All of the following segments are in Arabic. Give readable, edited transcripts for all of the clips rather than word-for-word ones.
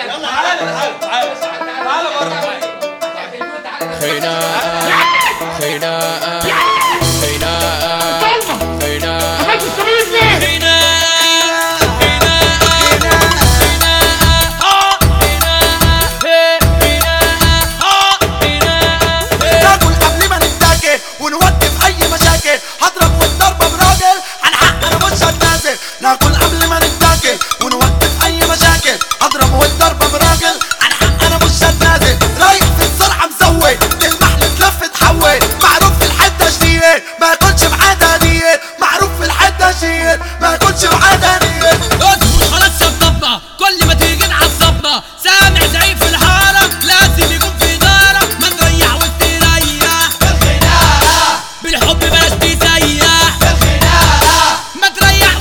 يلا تعالى تعالى بره. خناقة خناقة خناقة خناقة ناكل قبل ما نتاكل ونوقف اي مشاكل. اضرب والضربه براجل عن حق انا مش هتنازل. رايق في السرعه مسوي المحل تلف تحول. معروف في الحته شديد ما ياكلش معاه دنيا. معروف في الحته شديد ما ياكلش معاه دنيا. اصبر خلاص شطبنا كل ما تيجي نعصبنا. سامع زعيم في الحاره لازم يكون في دارك. ما تريح وتريح الخناقه بالحب بلاش تسيح. ما تريح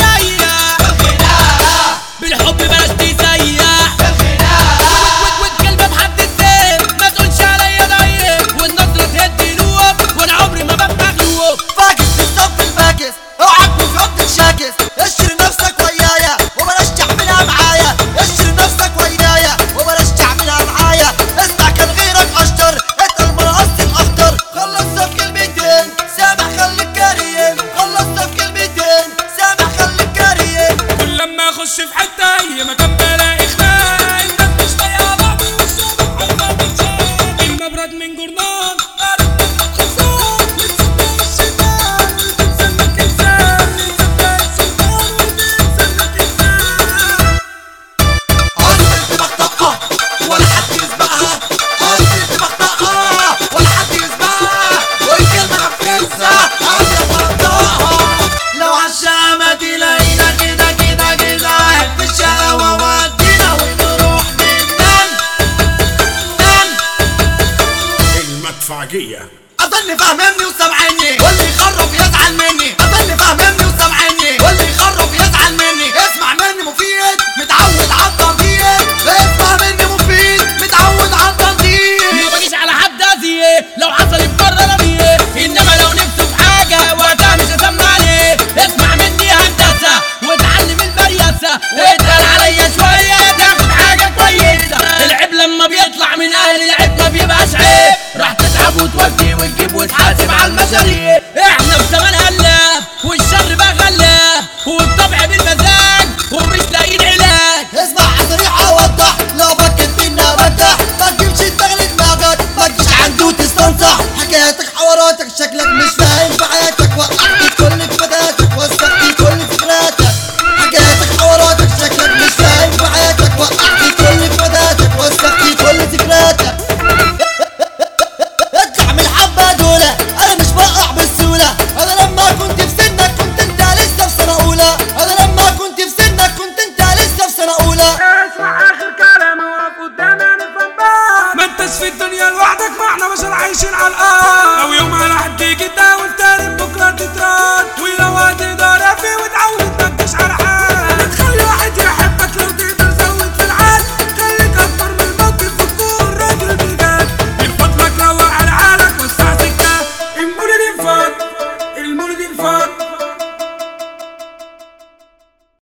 بالحب بلاش تسيح. والكلمة بحد السيف ما تقولش عليا ضعيف. والنظرة تهدي لوب وانا عمري ما ببقى مغلوب. فاكس في الصف الفاكس اوعك مفرد شاكس. اشتري نفسك ويايا وبلاش تعملها معايا. اشتري نفسك ويايا وبلاش تعملها معايا. اسمع كان غيرك اشطر اتقل مرقص الاخضر. خلصنا في كلمتين سامع خليك كريم. خلصنا في كلمتين سامع خليك كريم. كل لما اخش في حتة هي مكان بلاقي خناق. الناس مش طايقة بعض والشباب حلوة بتشاق. المبرد من جرنان قالت خلصان. وتصدق الشيطان وتنسلك انسان. وتصدق السلطان وتنسلك انسان. عاصم الدماغ طاقة ولا حد يسبقها. عاصم الدماغ طاقة ولا حد يسبقها. والكلمة نفذها عاصم منطقها. لو عالشامة تلاقينا كده كده كده في الشقاوة ودينا ونروح منن المدفعجية. أظن فاهمني وسامعني واللي يخرب يزعل مني. أظن فاهمني وسامعني واللي يخرب يزعل مني. اسمع مني مفيد متعود على التنطيط. اسمع مني مفيد متعود على التنطيط. ما بجيش على حد اذيه لو حصل بره رميه. انما لو نفسه في حاجه وقتها مش هسمع عليه. اسمع مني هندسه واتعلم البرياسه. واتقل عليا شويه تاخد حاجه كويسه. العيب لما بيطلع من اهل العيب ما بيبقاش عيب. راح تتعب وتودي وتجيب وتحاسب على المشاريع. احنا في زمان هلاف والشر بقى غلاف. والطبع بالمزاج ومش لاقيين علاج. اسمع عالصريح اوضح لو فكت منا بدح. ما تجيبش دماغ دماغك ما تجيش عنده وتستنصح. حكاياتك حواراتك شكلك مش فاهم في حياتك. وقعت كل فتاتك وسخت كل فكراتك. حكاياتك حواراتك شكلك مش فاهم في حياتك. وقعت كل فتاتك وسخت كل ذكرياتك. اطلع من الحبة دولة انا مش بقع بالسهولة. انا لما كنت في سنك كنت انت لسه في سنة اولى. انا لما كنت في سنك كنت انت لسه في سنة اولى. اسمع اخر كلام وقف قدامي انا فنبان. ما انتش في الدنيا